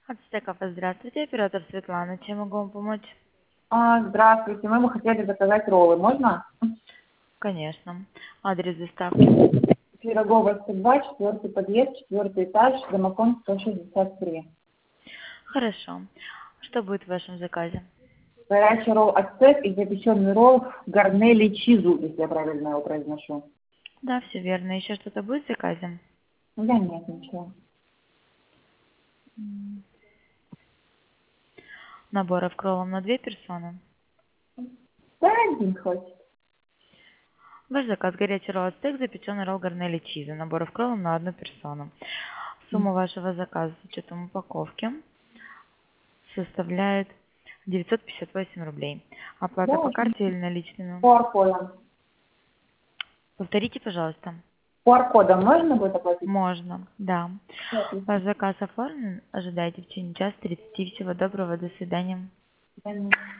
Ацтеков, здравствуйте, оператор Светлана, чем могу вам помочь? Здравствуйте, мы бы хотели заказать роллы, можно? Конечно. Адрес доставки. Пирогова 102, четвертый подъезд, четвертый этаж, домофон 163. Хорошо. Что будет в вашем заказе? Горячий ролл ацтек и запеченный ролл гарнели чизу, если я правильно его произношу. Да, все верно. Еще что-то будет в заказе? Да нет, ничего. Наборов к роллам на 2 персоны. Да, один хватит. Ваш заказ горячий ролл ацтек, запеченный ролл гарнели чиза. Наборов к роллам на 1 персону. Сумма вашего заказа с учетом упаковки составляет 958 рублей. Оплата Да, по карте или наличными? QR-кодом. Повторите, пожалуйста. QR-кодом можно будет оплатить? Можно, да. Да, Ваш отлично. заказ оформлен. Ожидайте в течение часа 30. Всего доброго. До свидания. Да, нет.